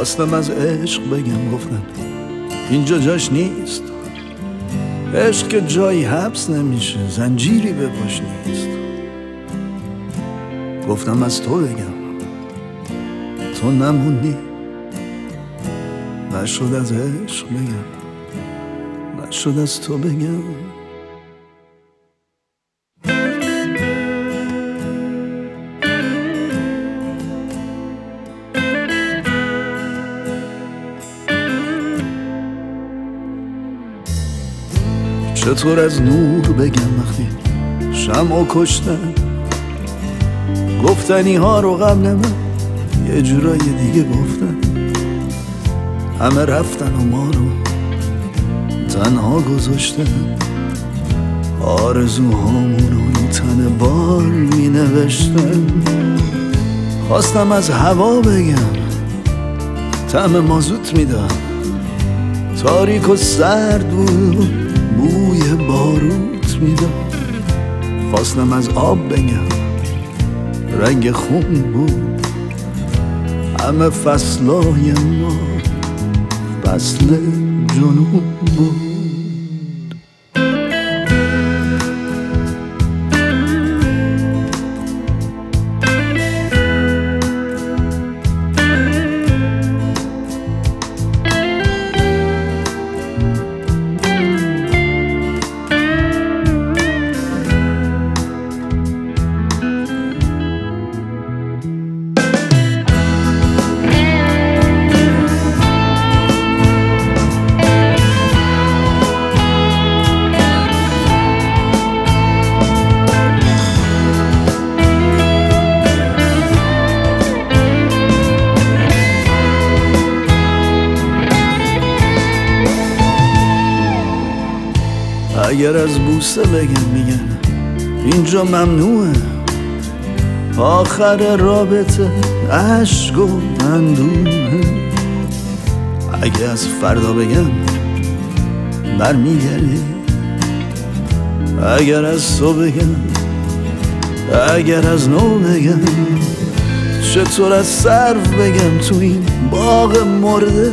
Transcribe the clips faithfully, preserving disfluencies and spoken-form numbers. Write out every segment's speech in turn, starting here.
خواستم از عشق بگم، گفتم اینجا جاش نیست. عشق که جایی حبس نمیشه، زنجیری به پاش نیست. گفتم از تو بگم، تو نموندی. نشد از عشق بگم، نشد از تو بگم. چطور از نور بگم وقتی شمعو کشتن؟ گفتنی ها رو قبل من یه جورای دیگه گفتن. همه رفتن و ما رو تنها گذاشتن. آرزوهامون رو این تن بار می نوشتن. خواستم از هوا بگم، طعم مازوت میدم. تاریک و سرد بود، بوی باروت میدم. خواستم از آب بگم، رنگ خون بود. همه فصلای ما فصل جنوب بود. اگر از بوسه بگم میگن اینجا ممنوعه. آخر رابطه عشق و اندوه. اگه از فردا بگم برمیگردی. اگر از تو بگم، اگر از نو بگم. چطور از سرو بگم تو این باغ مرده؟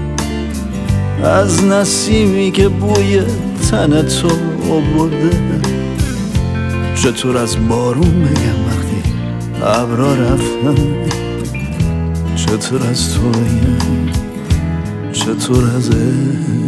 از نسیمی که بوی تن تو آورده. چطور از بارون بگم وقتی ابرا رفتن؟ چطور از تو بگم، چطور از